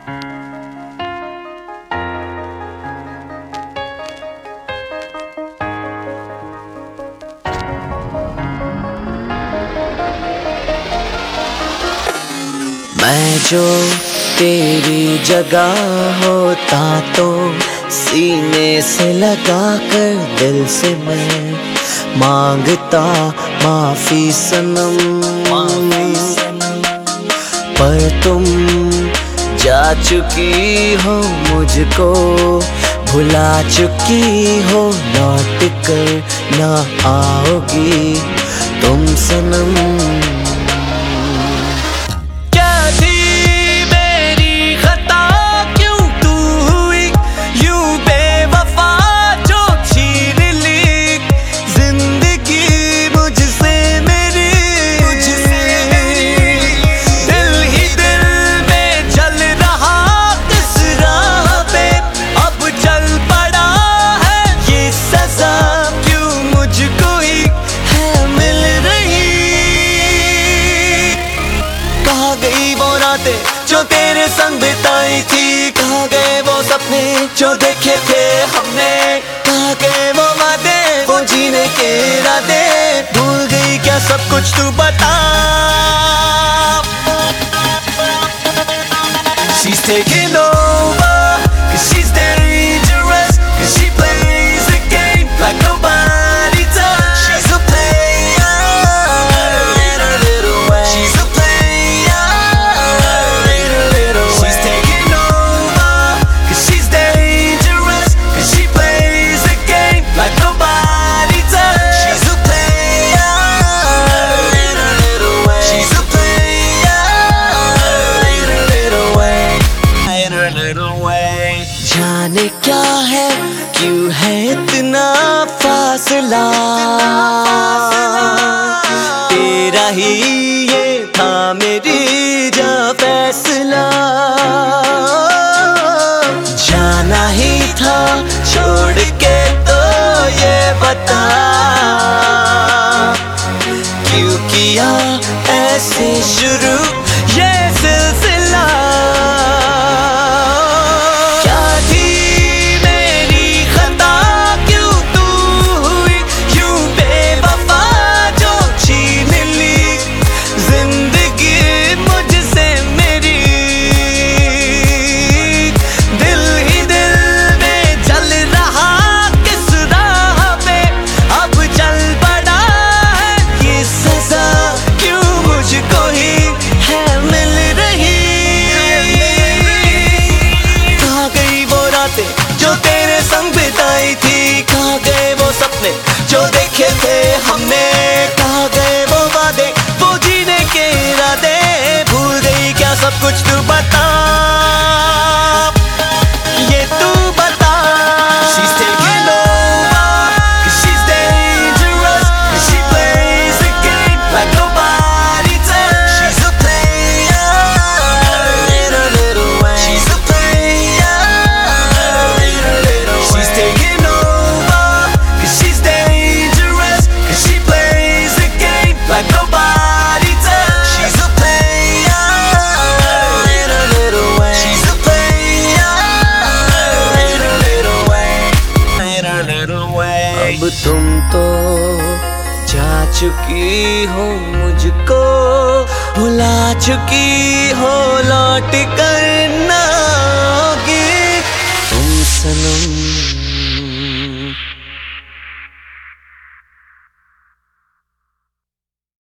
मैं जो तेरी जगह होता तो सीने से लगा कर दिल से मैं मांगता माफी सनम, पर तुम जा चुकी हो मुझको भुला चुकी हो, लौट कर ना आओगी तुम सनम। जो तेरे संग बिताई थी, कहाँ गए वो सपने जो देखे थे हमने, कहाँ गए वो वादे वो जीने के इरादे, भूल गई क्या सब कुछ तू बता। She's taking over, 'cause she's dangerous, 'cause she plays the game like nobody does. She's a player in her little way. She's a player in her little way. She's taking over, 'cause she's dangerous, 'cause she plays the game like nobody does. She's a player in her little way. She's a player in her little way. In her little way. जाने क्या है क्यों है इतना फासला, तेरा ही ये था मेरी जा फैसला, जाना ही था छोड़ के तो ये बता, क्यों किया ऐसे शुरू ये सिलसिला। जो तेरे संग बिताई थी, कहाँ गए वो सपने जो देखे थे हमने, कहाँ गए वो वादे वो जीने के इरादे, भूल गई क्या सब कुछ तू बता, ये तू बता। She's taking over, 'cause she's dangerous, 'cause she plays the game like nobody does. She's a player in her little way. She's a player in her little way. She's taking over, 'cause she's dangerous, 'cause she plays the game like nobody does. She's a player in her little way. She's a player in her little way. In her little way. अब तुम तो जा चुकी हो मुझको भुला चुकी हो, लौट कर